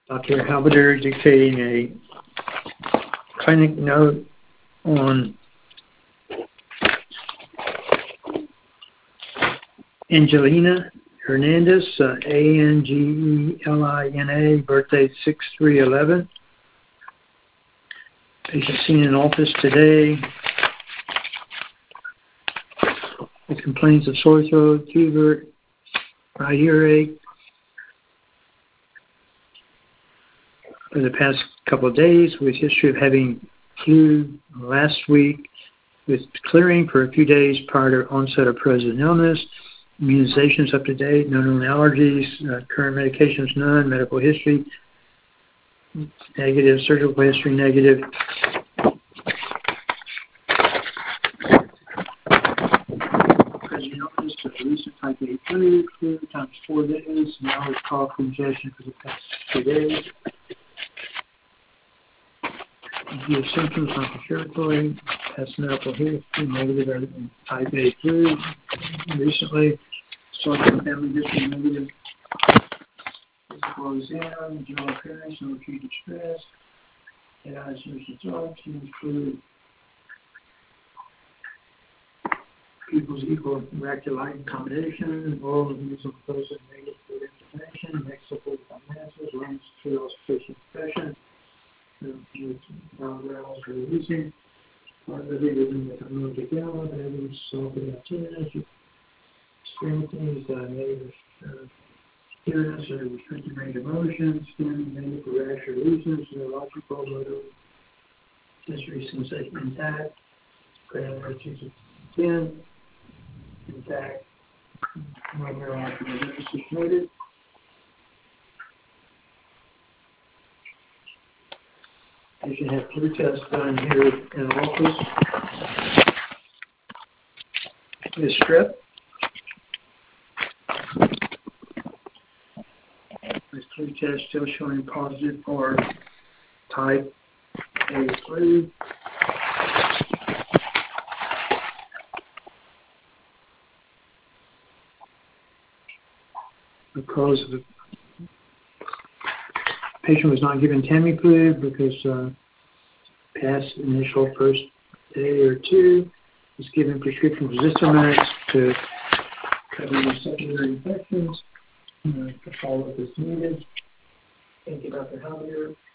Dr. Halberder dictating a clinic note on Angelina Hernandez, Angelina, birthday 6/3/11. Patient seen in office today with complaints of sore throat, fever, right earache for the past couple of days, with history of having flu last week, with clearing for a few days prior to onset of present illness. Immunizations up to date, no known allergies, current medications none, medical history negative, surgical history negative. Present illness of recent type A flu times 4 days, now with cough congestion for the past 2 days. Review symptoms on respiratory, past medical history negative, type A flu recently. Social family history negative. Physical exam, general appearance, no acute distress. Head eyes, nose, and throat include pupils equal reactive light combination, oral and nasal mucosa negative food inflammation, next support finances, lungs, trails, facial infection, grounds releasing, part of the with the gallon, evidence softening activities. Experiencing negative appearance or restricted range of motion, skin, medical rash or looseness, neurological, motor, sensory sensation intact, granular tissues of skin intact, no neurological illnesses noted. Patient had flu tests done here in office. This strip. This flu test still showing positive for type A flu. Because the patient was not given Tamiflu because past initial first day or two, was given prescription resistance to cover the secondary infections. To follow up as needed. Thank you, Dr. Halberder.